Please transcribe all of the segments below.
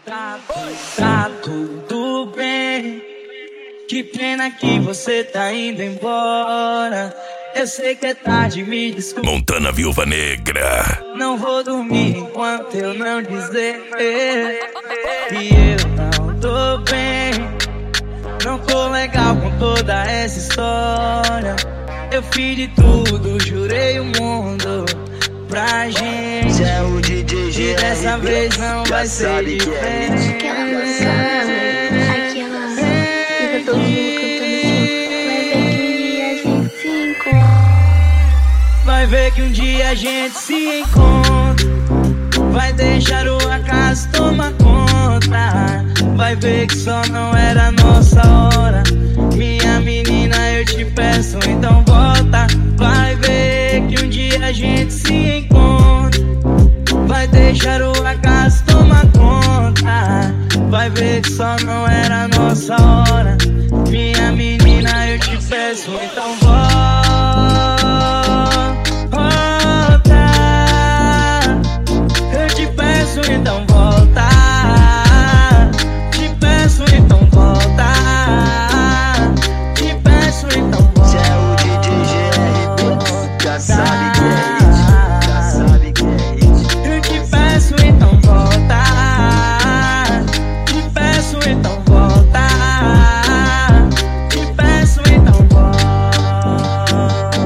Tá tudo bem. Que pena que você tá indo embora. Eu sei que é tarde, me desculpa. Montana Viúva Negra. Não vou dormir enquanto eu não dizer que eu não tô bem. Não tô legal com toda essa história. Eu fiz de tudo, jurei o mundo pra gente. Cê é o DJ e dessa vez não vai ser diferente. Aquela música, fica todo mundo cantando assim. Vai ver que um dia a gente se encontra. Vai deixar o acaso tomar conta. Vai ver que só não era nossa hora. Minha menina, eu te peço, então volta. Vai ver que um dia a gente se encontra. Vai deixar o acaso tomar conta. Vai ver que só não era nossa hora. Minha menina, eu te peço, então volta. Eu te peço, então volta. Te peço, então volta. Te peço, então volta. Cê é o DJ GR, já sabe que é isso, já sabe que é isso. Eu te peço, então volta. Te peço, então volta. Te peço, então volta.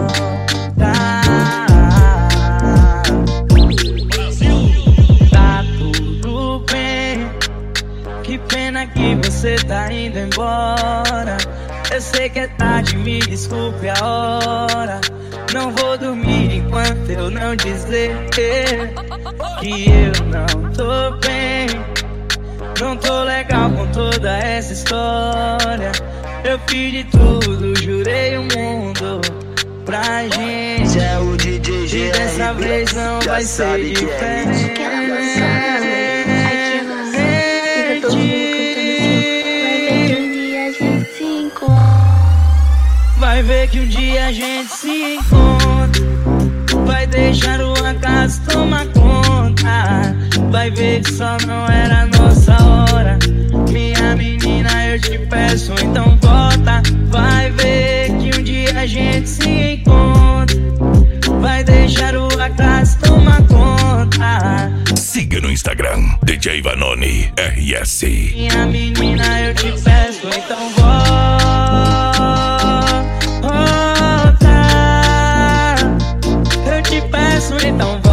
Tá tudo bem. Que pena que você tá indo embora. Eu sei que é tarde, me desculpe a hora. Não vou dormir enquanto eu não dizer que eu não tô bem. Não tô legal com toda essa história. Eu fiz de tudo, jurei o mundo pra gente. Cê é o DJ GR, e dessa vez não vai ser diferente. Aquela música, fica todo mundo cantando assim. Vai ver que um dia a gente se encontra. Vai deixar o acaso tomar conta. Vai ver que só não era nossa hora. Minha menina, eu te peço, então volta. Vai ver que um dia a gente se encontra. Vai deixar o acaso tomar conta. Siga no Instagram, DJ Vanoni RS. Minha menina, eu te peço, então volta. Eu te peço, então volta.